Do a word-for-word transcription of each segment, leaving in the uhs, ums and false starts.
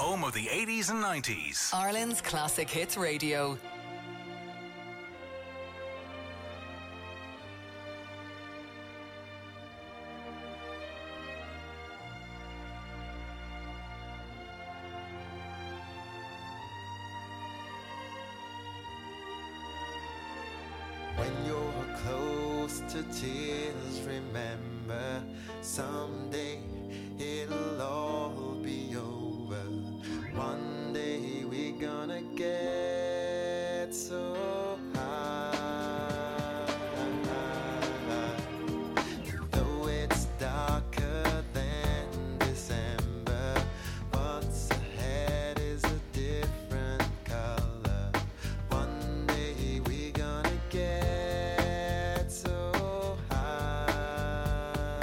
home of the eighties and nineties. Ireland's Classic Hits Radio. When you're close to tears, remember someday it'll all be over. One day we're gonna get so high. Though it's darker than December, what's ahead is a different color. One day we're gonna get so high.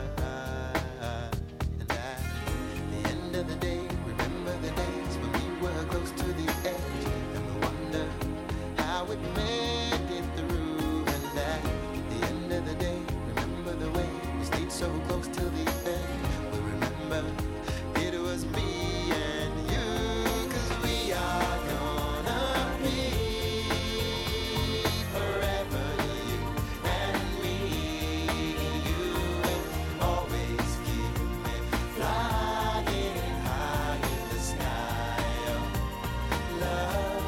And at the end of the day, remember the days when we were close to the edge, and we wonder how we made it through. And at the end of the day, remember the way we stayed so close till the end. We remember it was me and you, 'cause we are gonna be forever, you and me. You will always keep me flying high in the sky of love.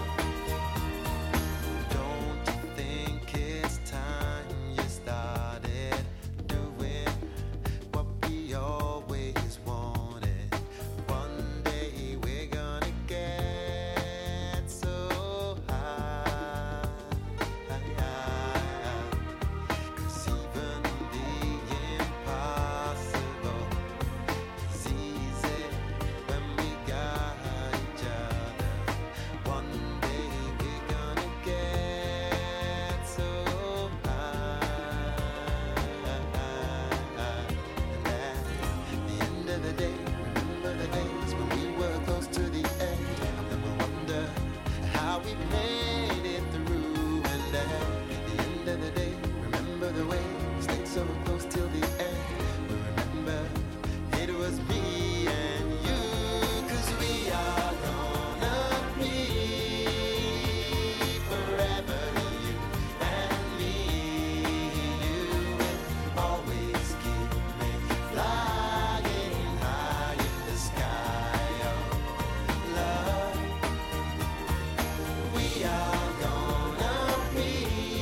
Don't you think it's time you started doing what we always wanted? One day we're gonna get so high. 'Cause even the impossible is easy when we got each other. One day we're gonna get so high. And at the end of the day, remember the days when we were close to the end, and we wonder how we made it through. And at the end of the day, remember the way we stayed so close till the end. We remember it was me and you, 'cause we are gonna be forever, you and me. You will always keep me flying high in the sky of love. We are gonna be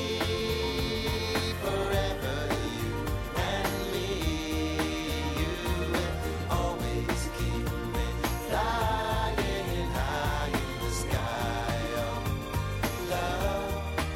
forever, you and me. You will always keep me flying high in the sky of love.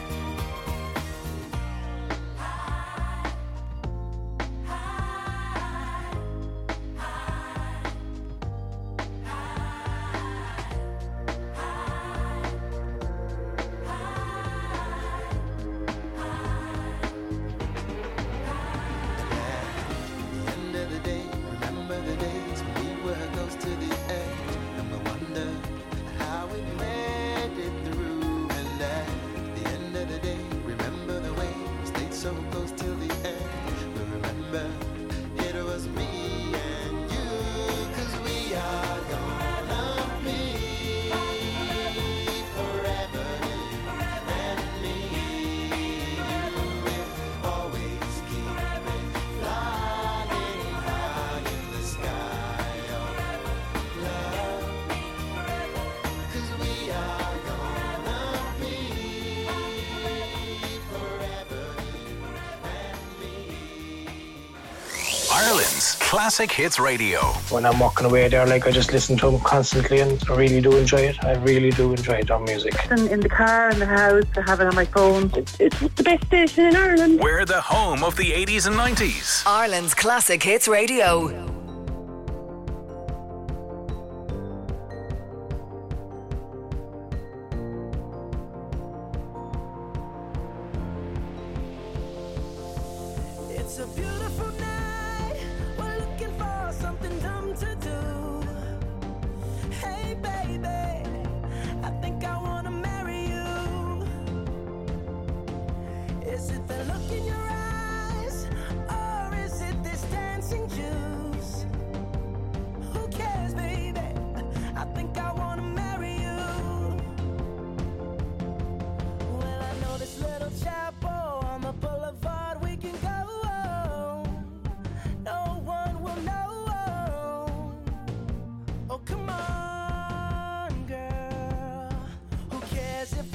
End of the day, remember the days when we were close to the edge, and we wonder how we made it through. And at the end of the day, remember the way we stayed so close till the end. We remember it was me and you, 'cause we are gonna be forever, you and me. You will always keep me flying high in the sky of love. 'Cause we are gonna be forever, you and me. Ireland's Classic Hits Radio. When I'm walking away there, like I just listen to them constantly, and I really do enjoy it. I really do enjoy their music. In, in the car, in the house, I have it on my phone. It's, it's the best station in Ireland. We're the home of the eighties and nineties. Ireland's Classic Hits Radio. It's a beautiful night. We're looking for something dumb to do. Hey, baby, I think I wanna marry you. Is it the look in your eyes, or is it this dancing juice? Who cares, baby? I think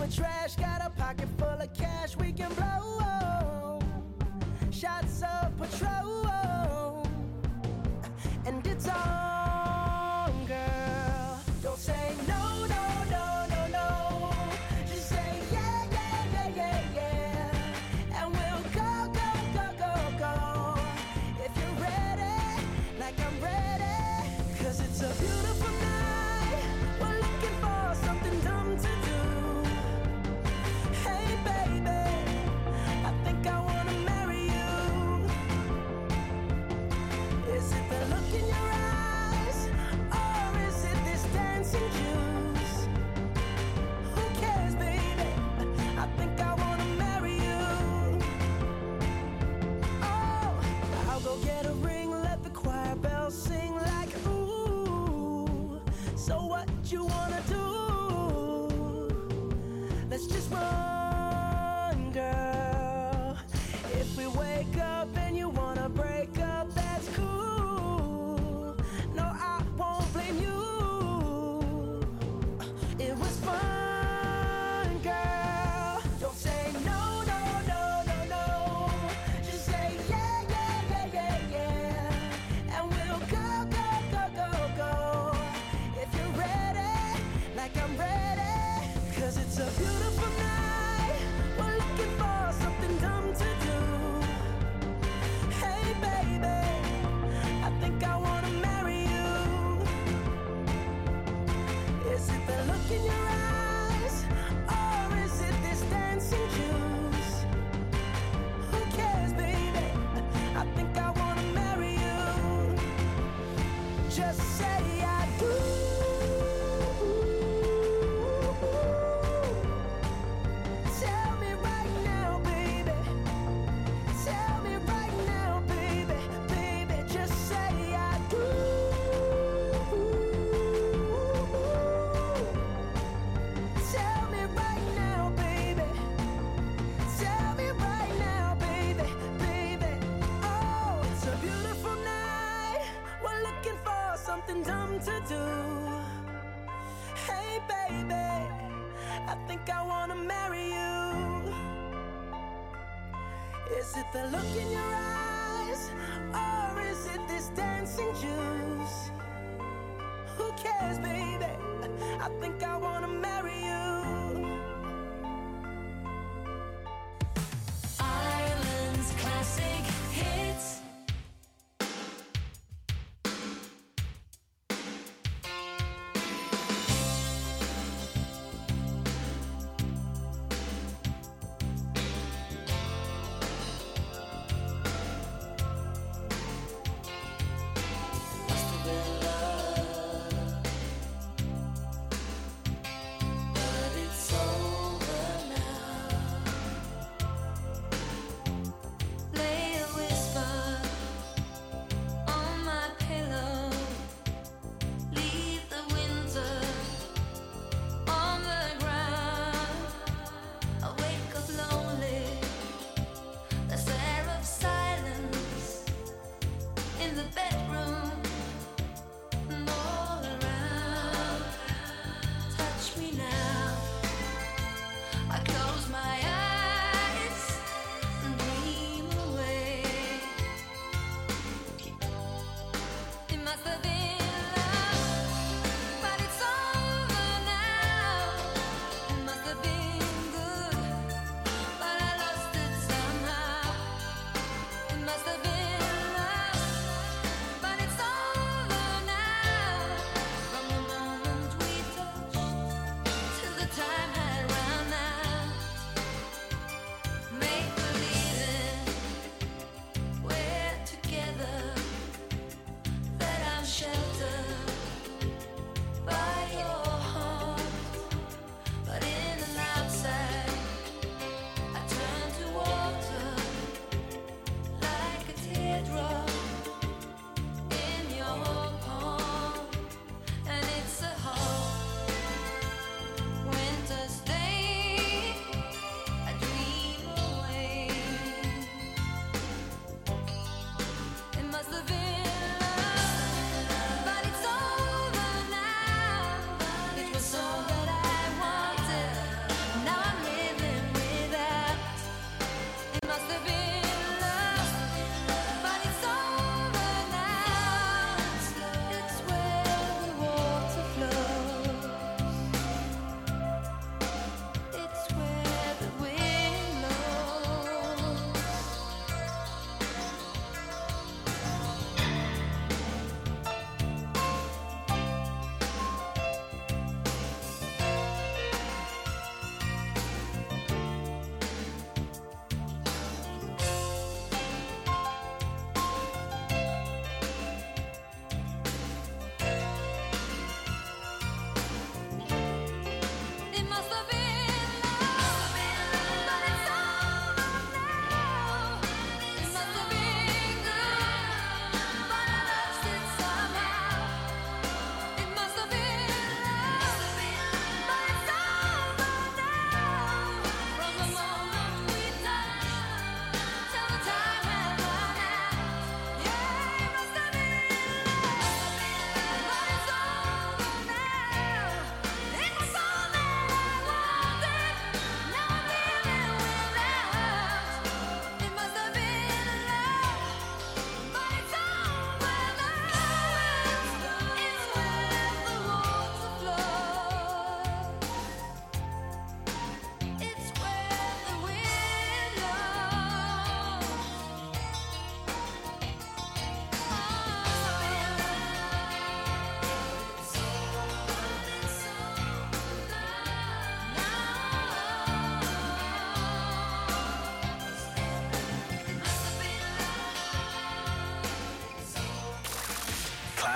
the trash, got a pocket full of cash we can blow. Shots of Patrol, and it's on, girl. Don't say no, no, no, no, no. Just say yeah, yeah, yeah, yeah, yeah. And we'll go, go, go, go, go. If you're ready, like I'm ready. Cause it's a beautiful night. We're looking for something dumb to do. Hey baby, I think I wanna marry you. Is it the look in your eyes, or is it this dancing juice? Who cares, baby? I think I wanna marry you. Oh, I'll go get a ring, let the choir bells sing like ooh. So what you wanna do? Let's just run, girl. If we wake up and you wanna break up, that's cool. No, I won't blame you. It was fun, girl. Don't say no, no, no, no, no. Just say yeah, yeah, yeah, yeah, yeah. And we'll go, go, go, go, go. If you're ready, like I'm ready. Cause it's a beautiful night. We're looking for something dumb to do. Hey baby, I think I wanna marry you. Is it the look in your eyes, or is it this dancing juice? Who cares, baby? I think I wanna marry you. Just say I do. Tell me right now, baby. Tell me right now, baby. Baby, just say I do. Tell me right now, baby. Tell me right now, baby. Baby, oh, it's a beautiful night. We're looking for something dumb to do. Hey baby, I think I wanna marry you. Is it the look in your eyes, or is it this dancing juice? Who cares, baby? I think I wanna marry you. Ireland's classic hits. Must have been love.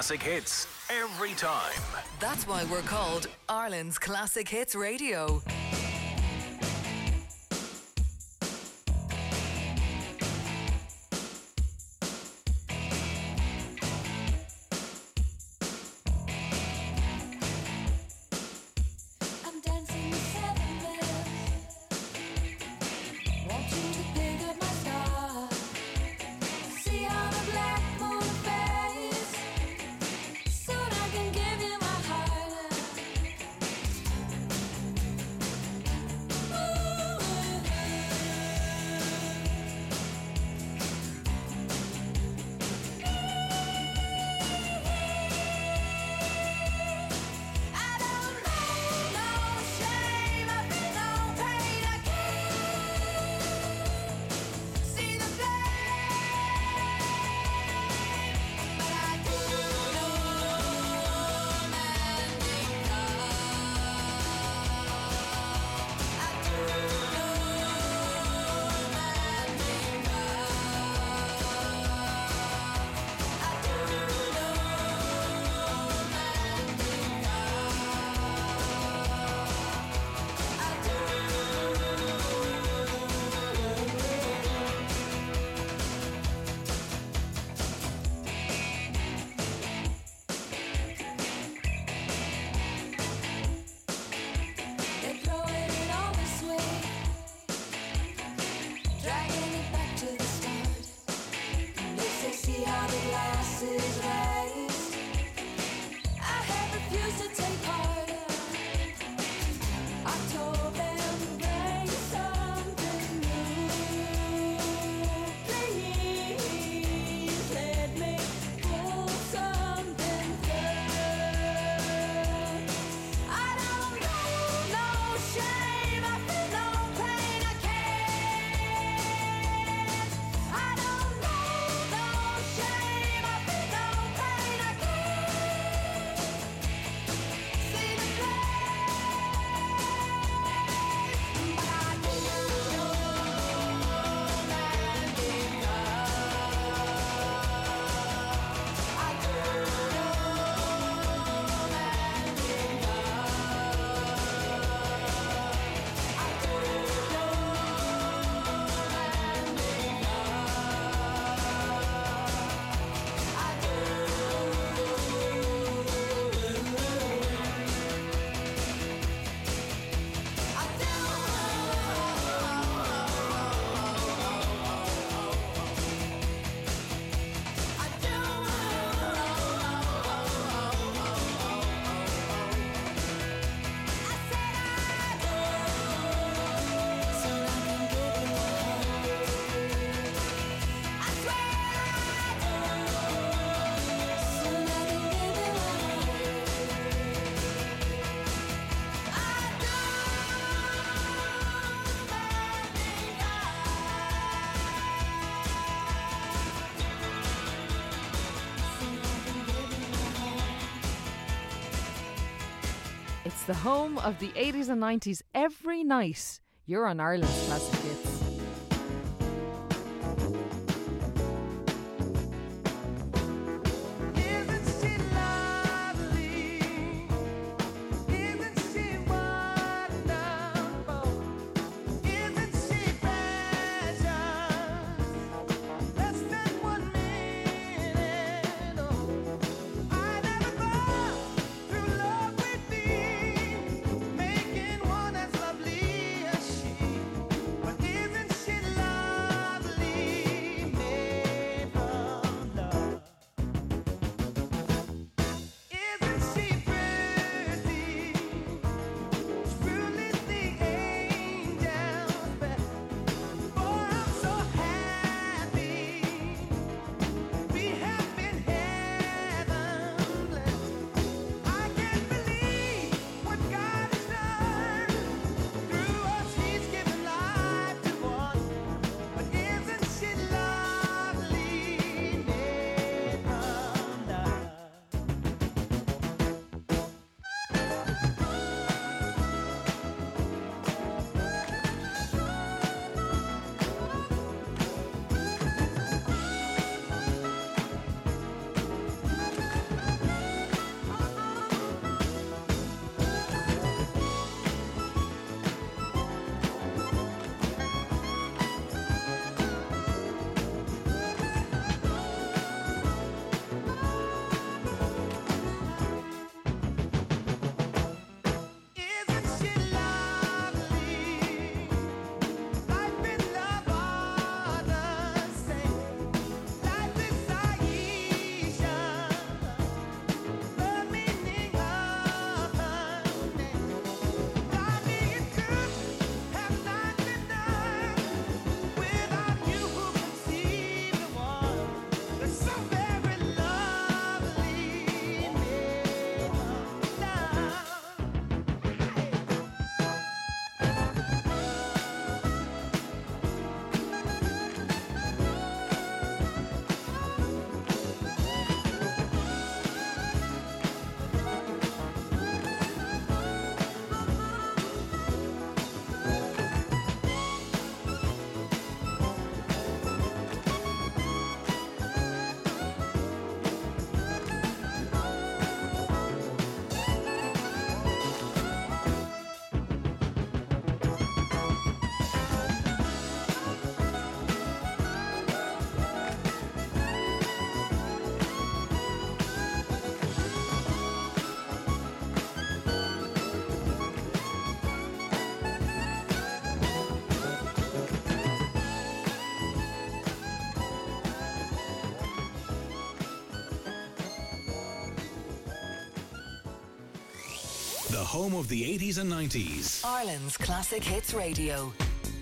classic hits every time. That's why we're called Ireland's Classic Hits Radio. I'm dancing with seven bells, wanting to pick up my star. See how the black moon fades, soon I can give you my heart. I don't know no shame, I feel no pain, I can't see the flame, but I do know romantic love. I do know romantic love. I do know They're throwing it all this way, dragging it back to the start. They say, see how the glass is raised. I have refused to take part. I told them bring something new. Please let me pull something through. I don't know no shame, I feel no pain, I can't. I don't know no shame, I feel no pain, I can't see the flame, but I do know romantic love. I do know romantic love. I do know It's the home of the eighties and nineties every night. You're on Ireland's Classic Hits. Isn't she lovely? Isn't she wonderful? Isn't she precious? Less than one minute. Oh, I never thought through love with me, making one as lovely as she. But home of the eighties and nineties. Ireland's Classic Hits Radio.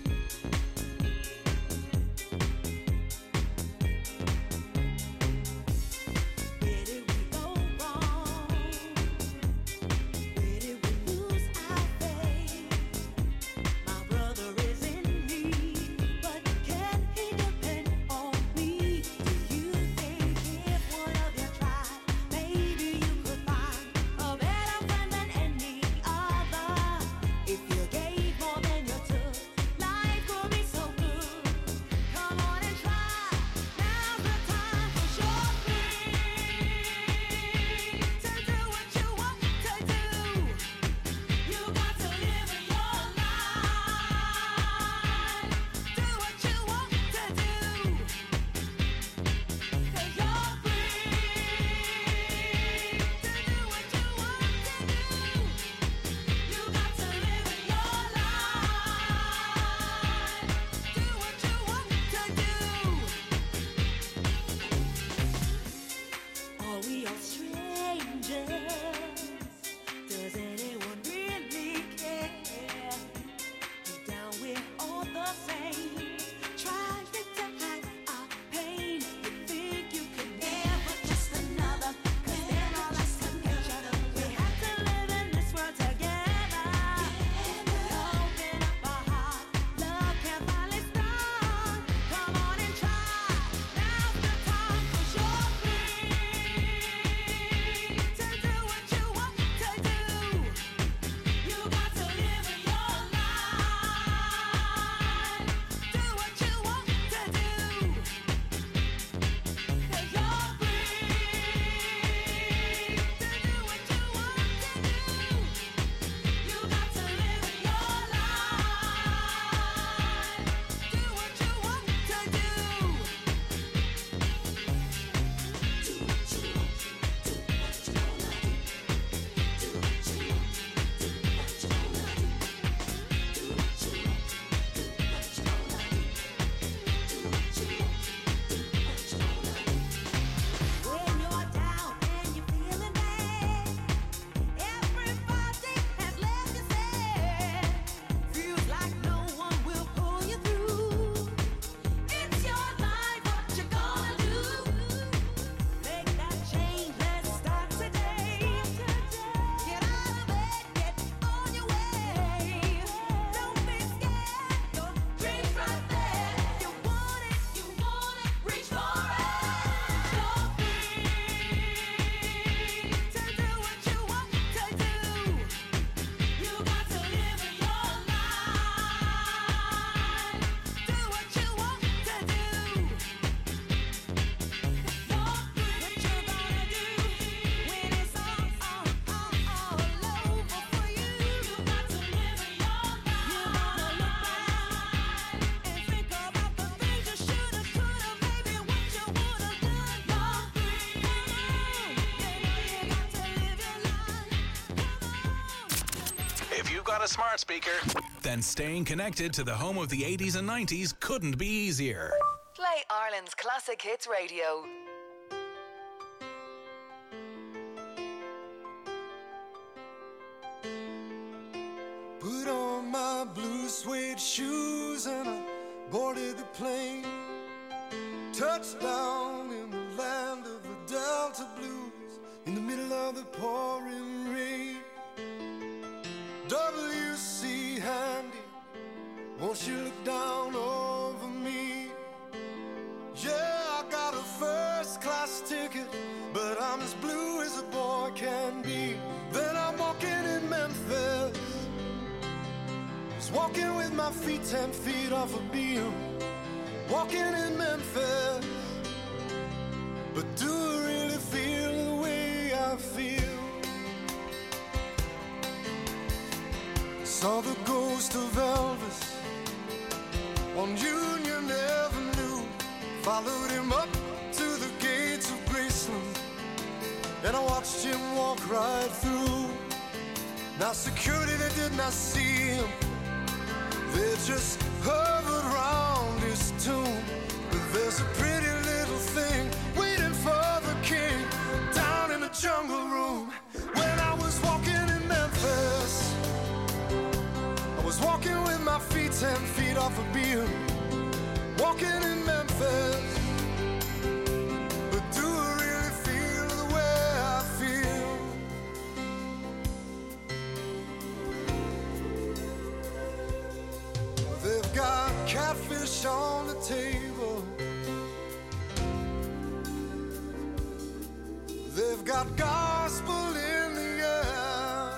A smart speaker, then staying connected to the home of the eighties and nineties couldn't be easier. Play Ireland's Classic Hits Radio. Put on my blue suede shoes and I boarded the plane. Touchdown in the land of the Delta Blues, in the middle of the pouring rain. W C Handy, won't you look down over me? Yeah, I got a first class ticket, but I'm as blue as a boy can be. Then I'm walking in Memphis, just walking with my feet ten feet off a beam. Walking in Memphis, but do I really feel the way I feel? Saw the ghost of Elvis on Union Avenue. Followed him up to the gates of Graceland, and I watched him walk right through. Now security, they did not see him, they just hovered around his tomb. But there's a pretty little thing waiting for the king down in the jungle room. When I was walking in Memphis, ten feet off a beam, walking in Memphis. But do I really feel the way I feel? They've got catfish on the table. They've got gospel in the air.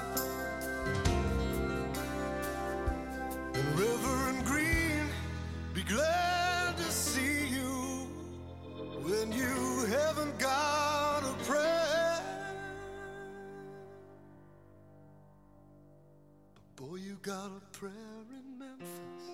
And Reverend Green, be glad to see you when you haven't got a prayer. But boy, you got a prayer in Memphis.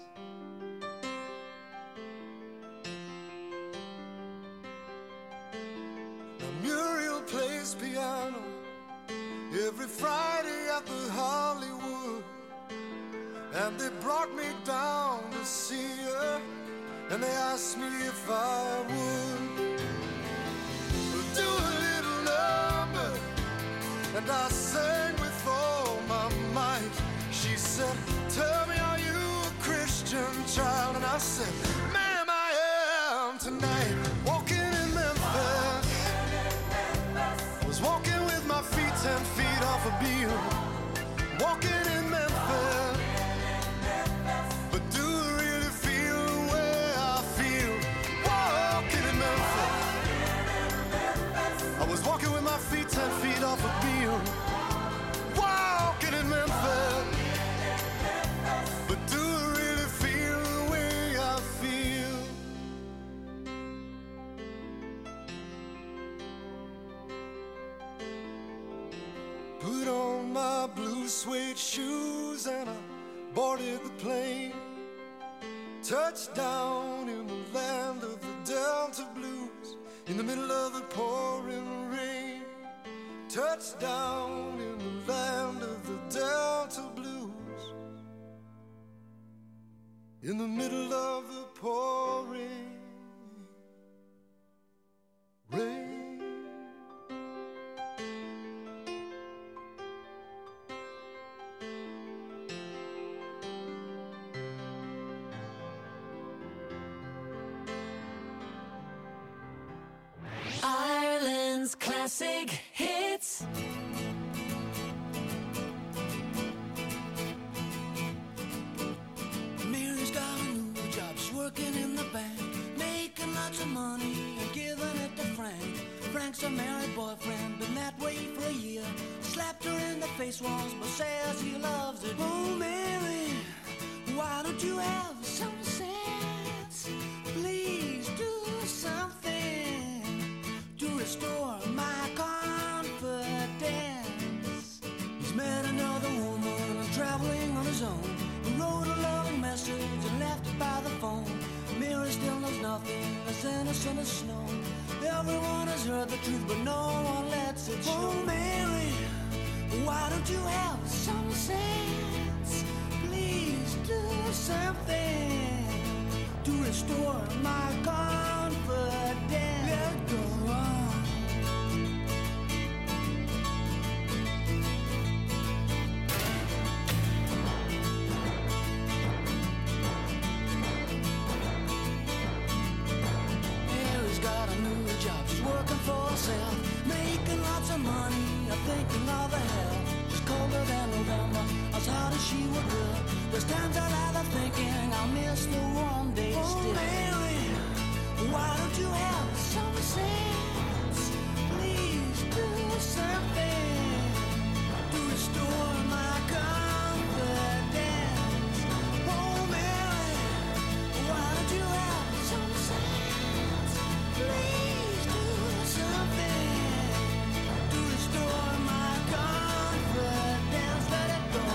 Muriel plays piano every Friday at the Hollywood, and they brought me down to see her, and they asked me if I would do a little number, and I sang with all my might. She said, tell me, are you a Christian child? And I said, ma'am, I am tonight. Walking in Memphis, was walking with my feet ten feet off a beam, walking in Memphis. But do I really feel the way I feel? Walking in Memphis, I was walking with my feet ten feet off a beam, walking in Memphis. But do I really feel the way I feel? Put on my blue suede shoes and I boarded the plane. Touched down in the land of the Delta Blues, in the middle of the pouring rain. Touched down in the land of the Delta Blues, in the middle of the pouring rain. Ireland's classic hits. Mary's got a new job, she's working in the bank, making lots of money and giving it to Frank. Frank's a married boyfriend, been that way for a year. Slapped her in the face once, but says he loves it. Oh, Mary, why don't you have some sense? Please do something to restore my confidence. He's met another woman and traveling on his own. He wrote a loving message and left it by the phone. Mary still knows nothing as innocent as snow. Everyone has heard the truth, but no one lets it show. Oh, Mary, why don't you have some sense? Please do something to restore my confidence. Let go on. Mary's got a new job, she's working for herself, making lots of money, I'm thinking of the hell. She's colder than November, as hot as she would good. There's times I lie there thinking I'll miss the warm days still. Oh, Mary, why don't you have some sense? Please do something to restore my confidence. Oh, Mary, why don't you have some sense? Please do something to restore my confidence. Let it go.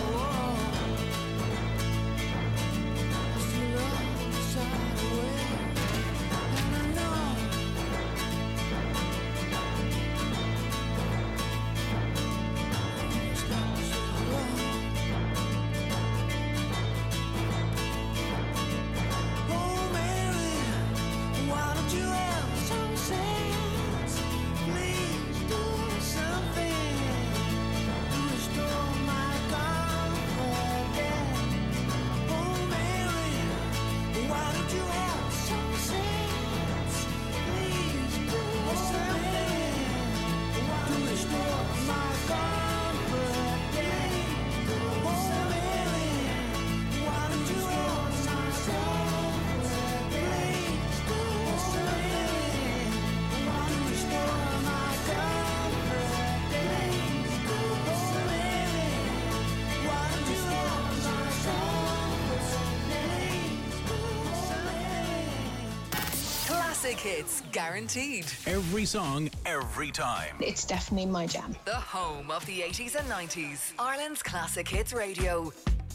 I still love the side away, and I know classic hits, guaranteed. Every song, every time. It's definitely my jam. The home of the eighties and nineties. Ireland's Classic Hits Radio.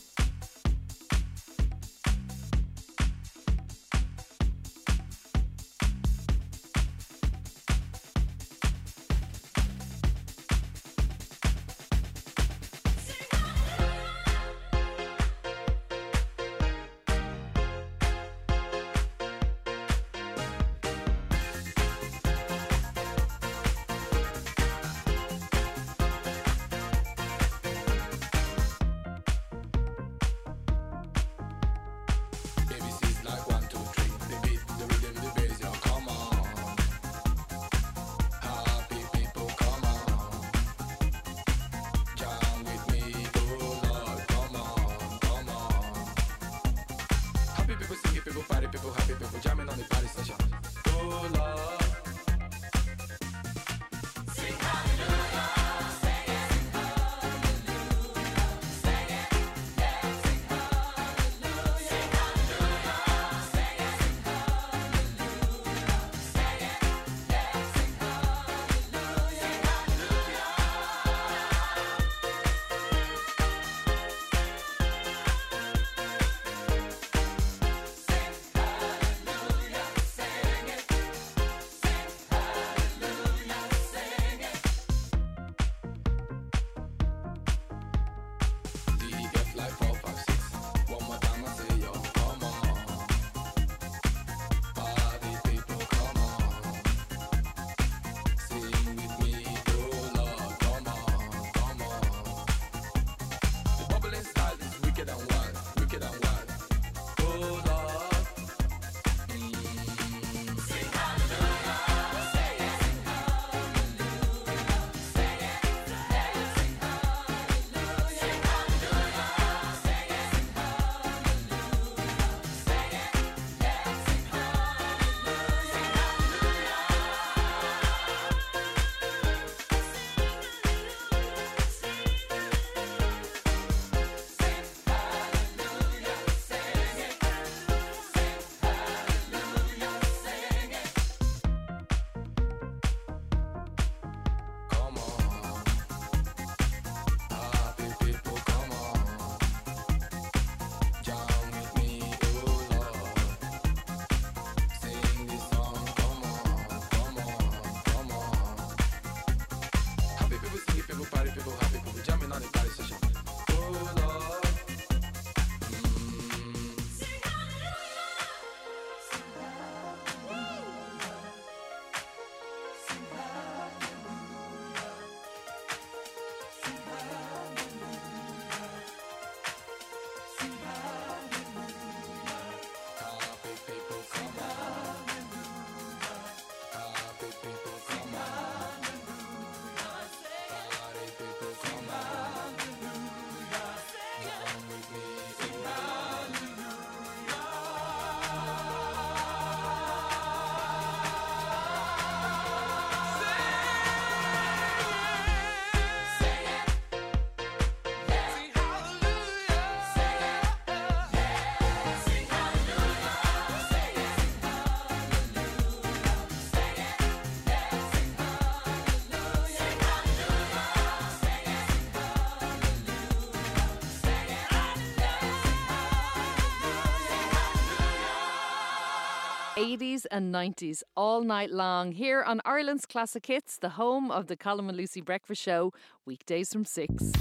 eighties and nineties all night long here on Ireland's Classic Hits, the home of the Colin and Lucy Breakfast Show, weekdays from six.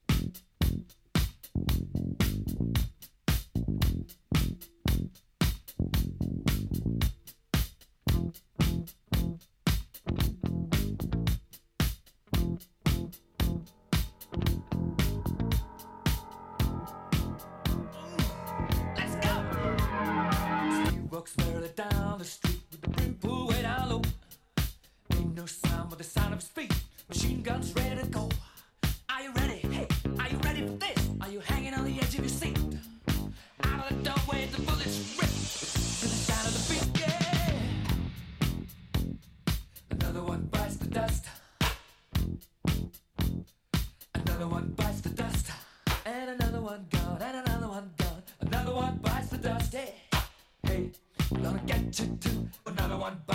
Walks merrily down the street with the brim pulled way down low. Ain't no sound but the sound of his feet. Machine guns ready to go. Are you ready? Hey, are you ready for this? Are you hanging on the edge of your seat? Out of the doorway, the bullets rip to the sound of the beat. Yeah. Another one bites the dust. Another one bites the dust. And another one gone. And another one gone. Another one bites the dust. Hey, hey. Gonna get you too. Another one.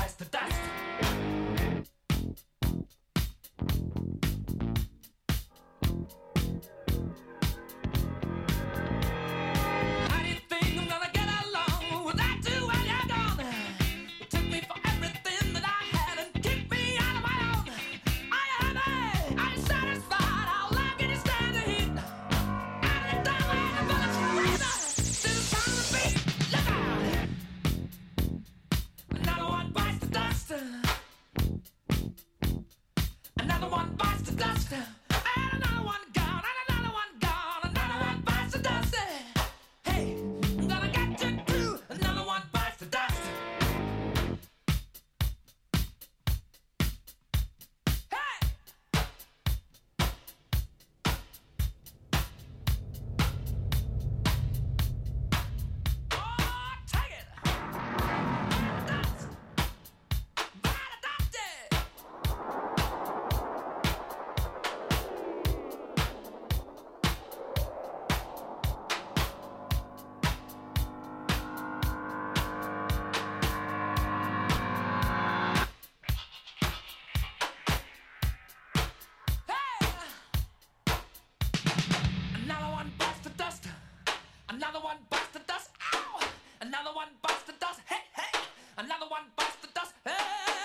Another one bites the dust. Ow! Another one bites the dust. Hey, hey! Another one bites the dust. Hey!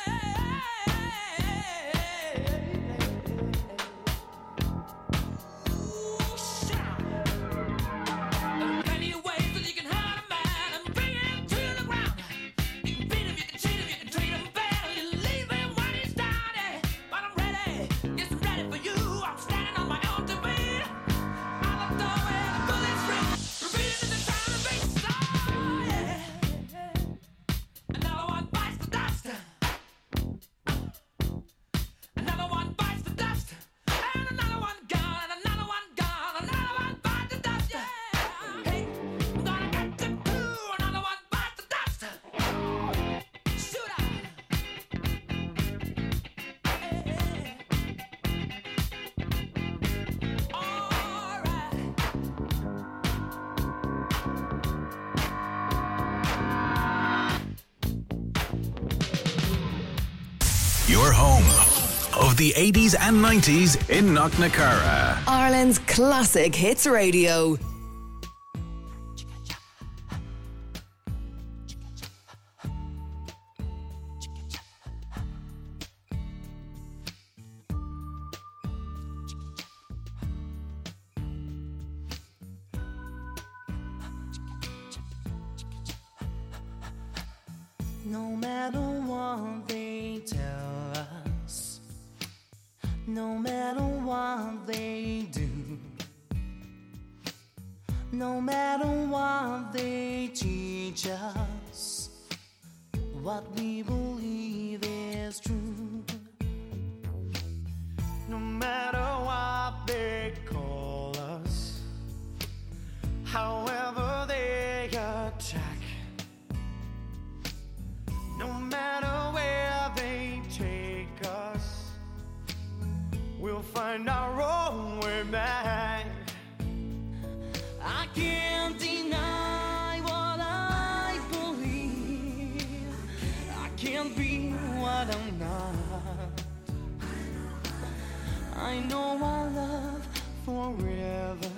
Your home of the eighties and nineties in Knocknacarra. Ireland's Classic Hits Radio. No matter what they tell us, no matter what they do, no matter what they teach us, what we believe is true. No matter what they call us, however they attack, no matter where they take us, we'll find our own way back. I can't deny what I believe. I can't be what I'm not. I know I love forever.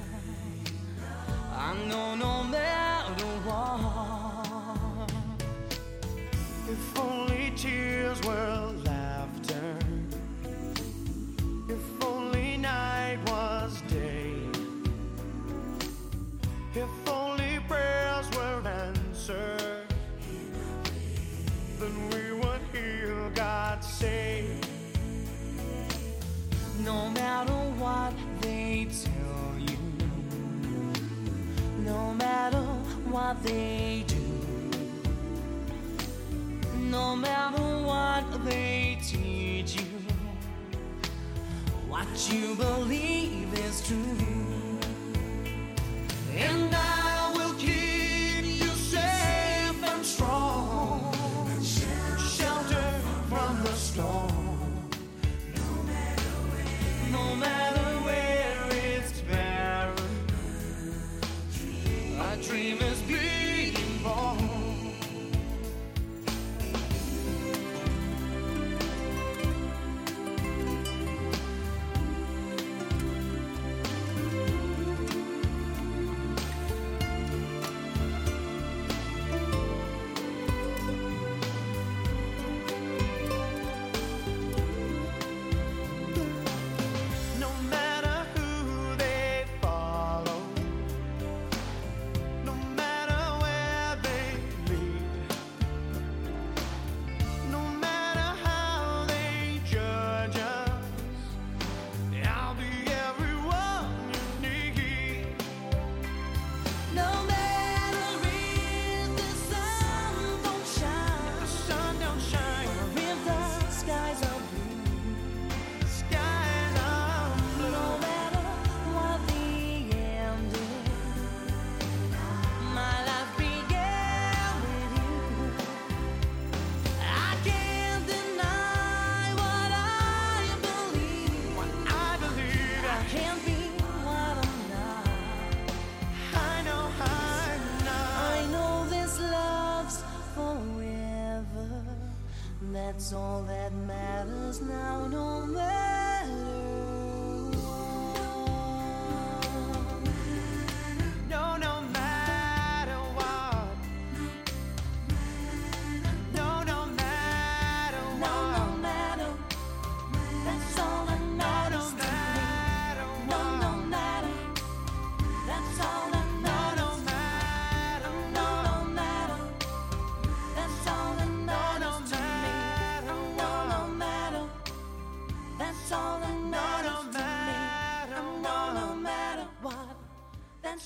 I know no matter what. If only tears were laughter, if only night was day, if only prayers were answered, then we would hear God say, no matter what they tell you, no matter what they do, no matter what they teach you, what you believe is true. And I will keep you safe and strong, shelter from the storm. No matter where it's barren, a dream is being born. No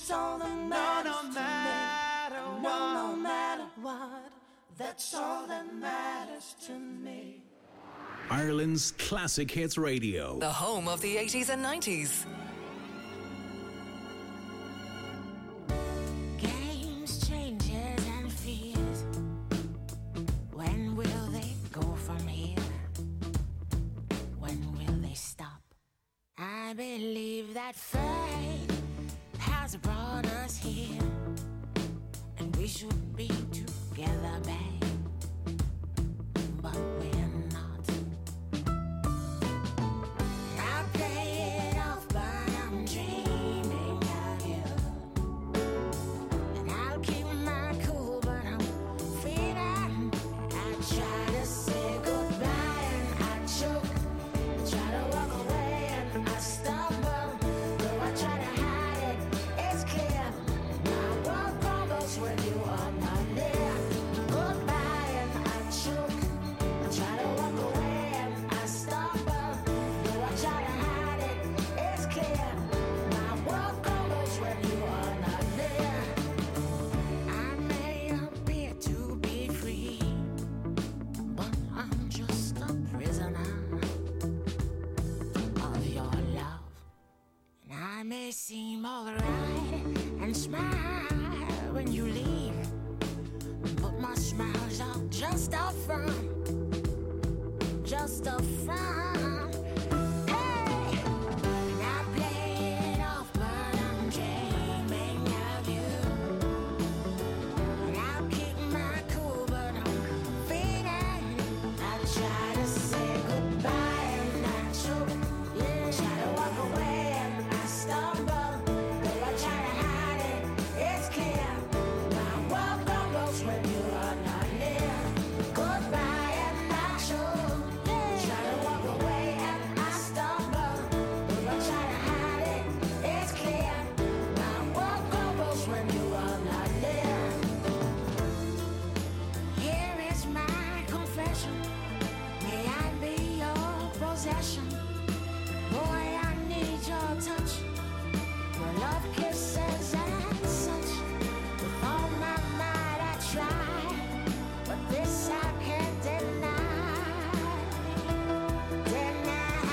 That's all that matters. No, no matter to what. No, no matter what. That's all that matters to me. Ireland's Classic Hits Radio. The home of the eighties and nineties. Games, changes and fears. When will they go from here? When will they stop? I believe that fate has brought us here, and we should be together, babe. But we're not. I play it off, but I'm dreaming of you. And I'll keep my cool, but I'm feeling. I try to say goodbye and I choke. I try to walk away and I stumble. Though I try to hide it, it's clear. My world crumbles when you are not there. Goodbye and I choke. I try to walk away and I stumble. Though I try to hide it, it's clear. My world crumbles when you are not there. I may appear to be free, but I'm just a prisoner of your love. And I may seem alright and smile when you leave, but my smiles are just a front, just a front. Hey, and I play it off, but I'm dreaming of you. And I'll keep my cool, but I'm feeling. I try to say goodbye and I choke. Yeah, try to walk away and I stumble. Though I try to hide it, it's clear. My world crumbles when you are not near. Goodbye and I choke. Yeah, try to walk away and I stumble. Though I try to hide it, it's clear. My world crumbles when you are not near. Here is my confession. May I be your possession. Boy, I need your touch. Your love kisses and such. With all my might I try, but this I can't deny. Deny.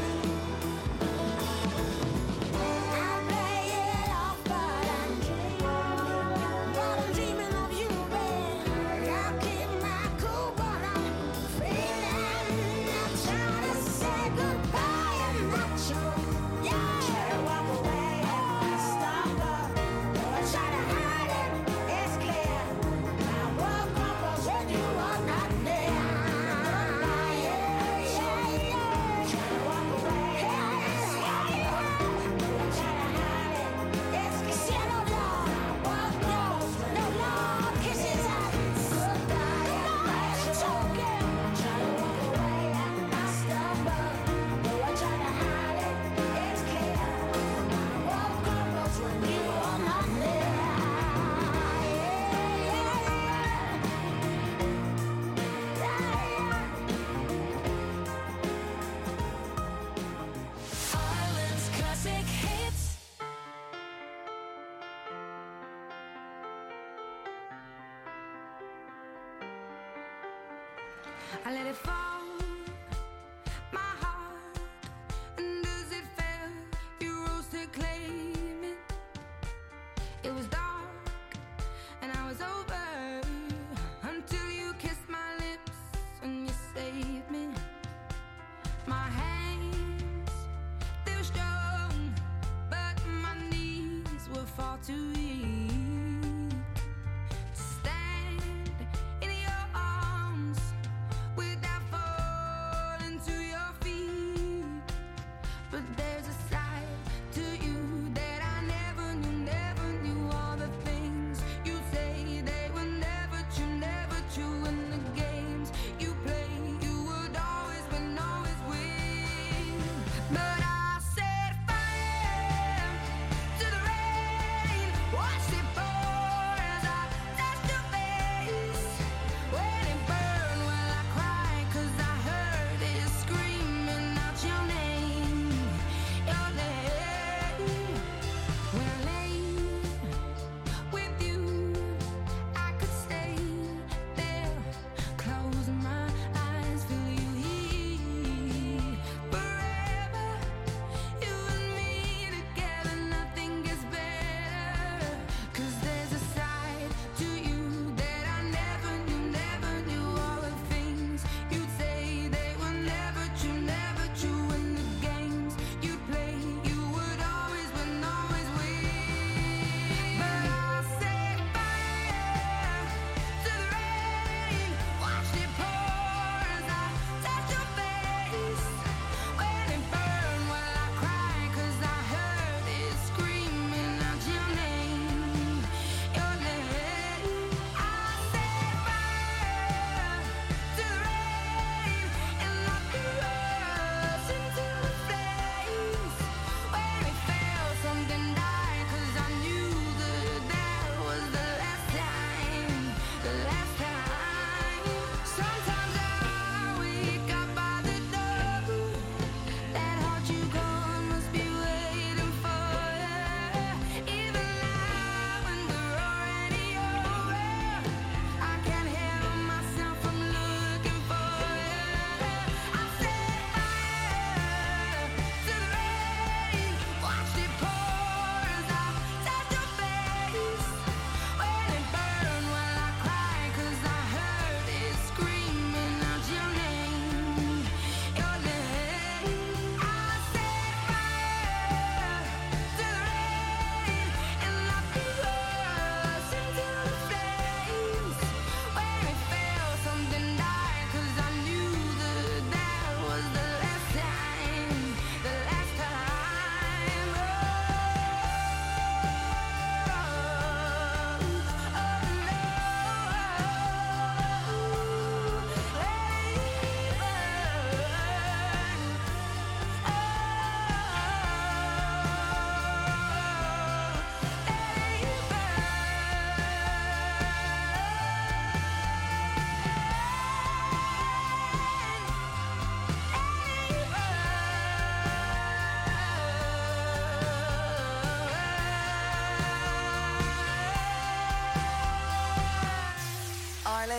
I play it off, but I'm dreaming. But I'm dreaming of you, babe. I keep my cool, but I'm feeling. I try to say goodbye and I choke. Yeah, try to walk away and I stumble. Though I try to hide it, it's clear. My world crumbles when you are not near. Goodbye, yeah, yeah, yeah. Try to walk away and I stumble. Though I try to hide it, it's clear. See, no love, world crumbles when no love kisses us. Goodbye and I choke. Try to walk away and I stumble. Though I try to hide it, it's clear. My world crumbles when you are not there. Ireland's Classic Hits. I let it fall, my heart, and as it fell, you rose to claim it. It was dark, and I was over, until you kissed my lips, and you saved me. My hands, they were strong, but my knees were far too weak to stand in your arms without falling to your feet. But there's a side to you that I never knew, never knew. All the things you say, they were never true, never true. And the games you play, you would always win, always win. But I set fire to the rain.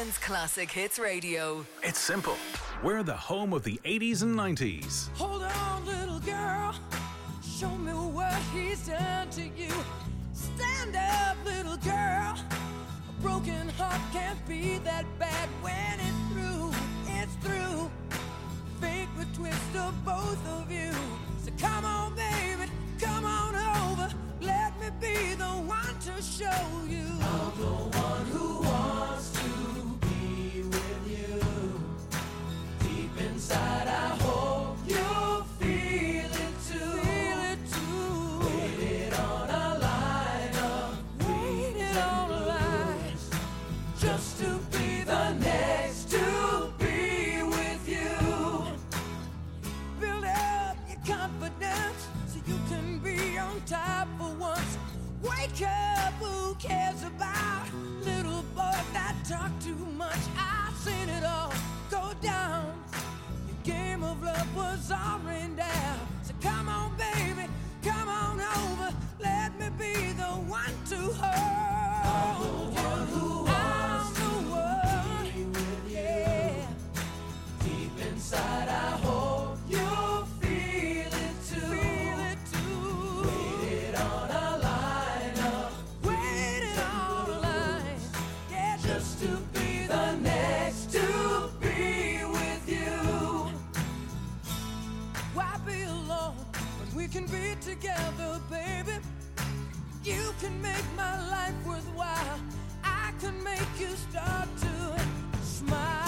Ireland's Classic Hits Radio. It's simple. We're the home of the eighties and nineties. Hold on, little girl. Show me what he's done to you. Stand up, little girl. A broken heart can't be that bad when it's through. It's through. Fate would twist of both of you. So come on, baby, come on over. Let me be the one to show you. I'm the one who wants to be with you. Deep inside, I hope you'll feel it too. Feel it too. Waited on a line of waited on a line just to be the next to be with you. Build up your confidence so you can be on top for once. Wake up, who cares about little boys that talk too much? I've seen it all go down. Your game of love was all rained down. So come on, baby, come on over. Let me be the one to hold you. I'm the one who wants to be with you. Yeah. Deep inside, I hope you'll feel it too. Feel it too. Waited on a line of waited on a line. Yeah, just to be the next to be with you. Why be alone when we can be together, baby? You can make my life worthwhile. I can make you start to smile.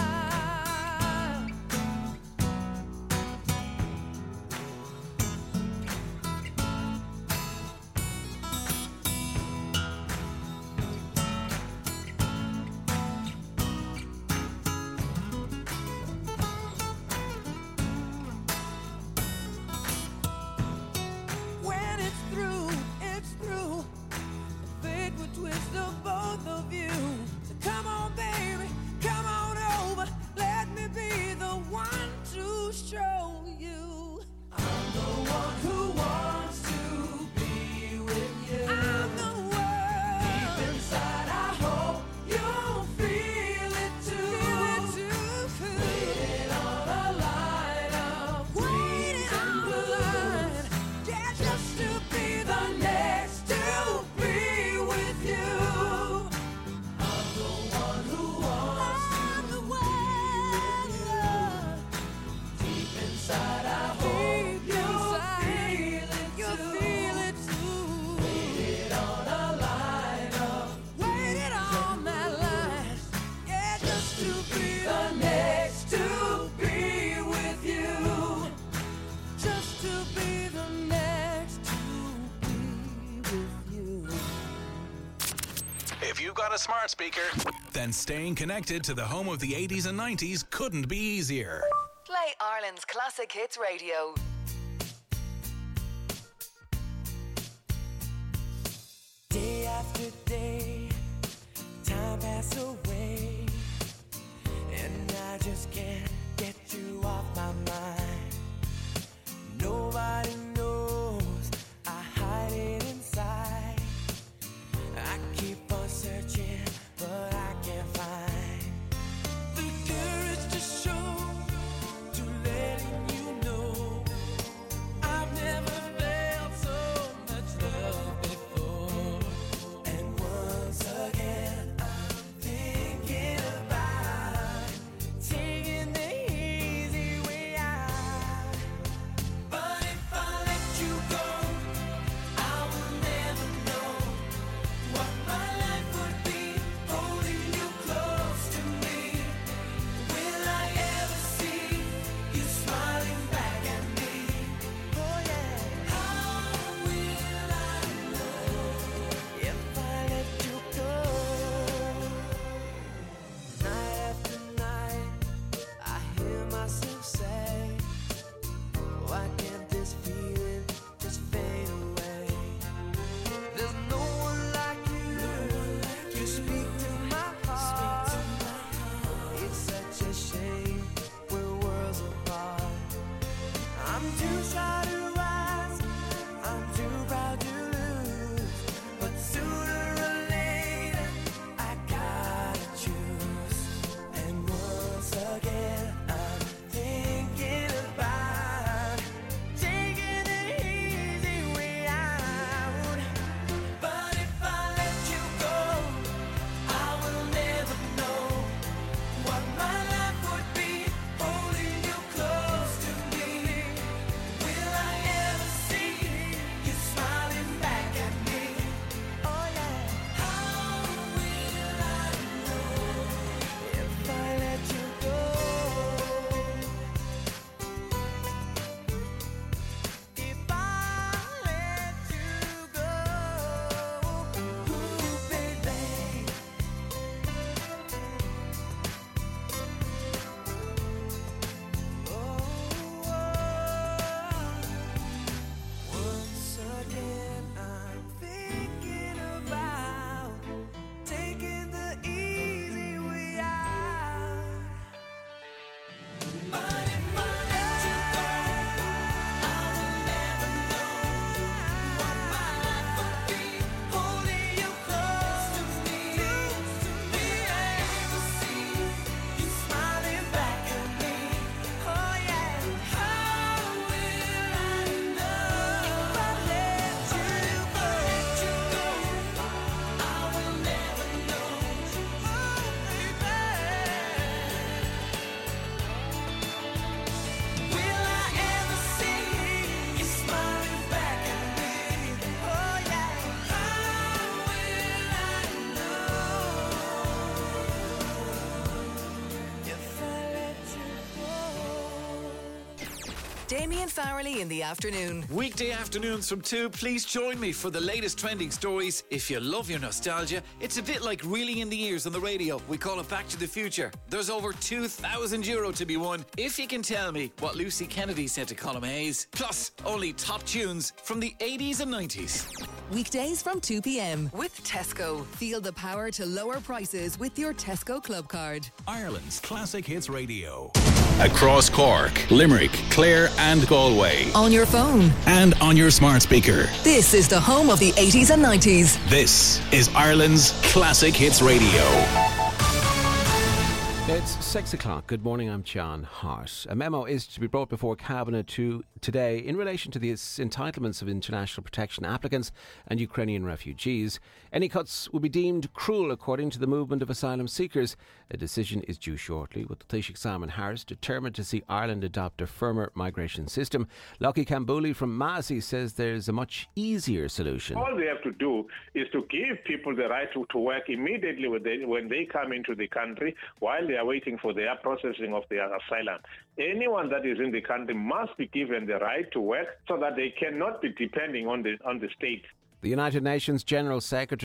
When it's through, it's through. Fate would twist of both of you. So come on, baby, come on over. Let me be the one to show you. I'm the one who wants to be with you. I'm the one. Deep inside, I hope you'll feel it too. Feel it too. Waiting on a line of waiting on a line. Yeah, just to be the next to be with you. I'm the one who wants I'm the one. Deep inside, I hope you'll feel it too. Feel it too. Waited on a line of waited on that line. Yeah, just to be the next to be with you. Just to be the next to be with you. If you've got a smart speaker, then staying connected to the home of the eighties and nineties couldn't be easier. Play Ireland's Classic Hits Radio. Day after day, time passes away, and I just can't get you off my mind. Nobody knows I hide it inside. I keep on searching, but I can't find the courage to show, to letting you know Damien Farrelly in the afternoon. Weekday afternoons from two, please join me for the latest trending stories. If you love your nostalgia, it's a bit like reeling in the ears on the radio. We call it Back to the Future. There's over two thousand euro to be won if you can tell me what Lucy Kennedy said to Colm Hayes. Plus, only top tunes from the eighties and nineties. Weekdays from two p.m. with Tesco. Feel the power to lower prices with your Tesco Club card. Ireland's Classic Hits Radio. Across Cork, Limerick, Clare and Galway. On your phone. And on your smart speaker. This is the home of the eighties and nineties. This is Ireland's Classic Hits Radio. It's six o'clock. Good morning, I'm John Hart. A memo is to be brought before Cabinet to today in relation to the entitlements of international protection applicants and Ukrainian refugees. Any cuts will be deemed cruel according to the movement of asylum seekers. A decision is due shortly, with the Taoiseach Simon Harris determined to see Ireland adopt a firmer migration system. Lockie Cambouli from Massey says there's a much easier solution. All we have to do is to give people the right to, to work immediately when they, when they come into the country while they are waiting for their processing of their asylum. Anyone that is in the country must be given the right to work so that they cannot be depending on the on the state. The United Nations General Secretary